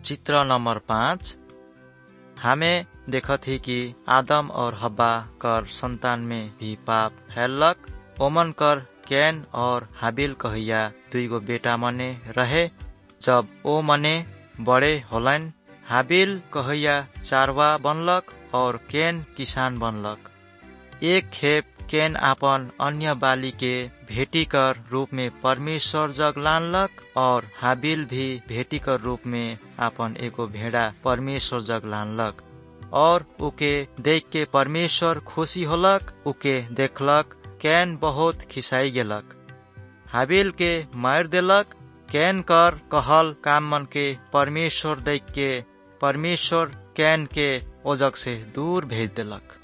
चित्र नंबर 5। हमें देखत ही कि आदम और हब्बा कर संतान में भी पाप फैलक। ओमन कर कैन और हाबिल कहिया दुईगो बेटा मने रहे। जब ओ मने बड़े होलन, हाबिल कहिया चारवा बनलक और कैन किसान बनलक। एक खेप कैन आपन अन्य बाली के भेटी कर रूप में परमेश्वर जग लानलक और हाबिल भी भेटी कर रूप में आपन एगो भेड़ा परमेश्वर जग लानलक। और उके देख के परमेश्वर खुशी होलक। उके देखलक कैन बहुत खिसाई गेलक, हाबिल के मार देलक। कैन कर कहल काम मन के परमेश्वर देख के परमेश्वर कैन के ओजग से दूर भेज देलक।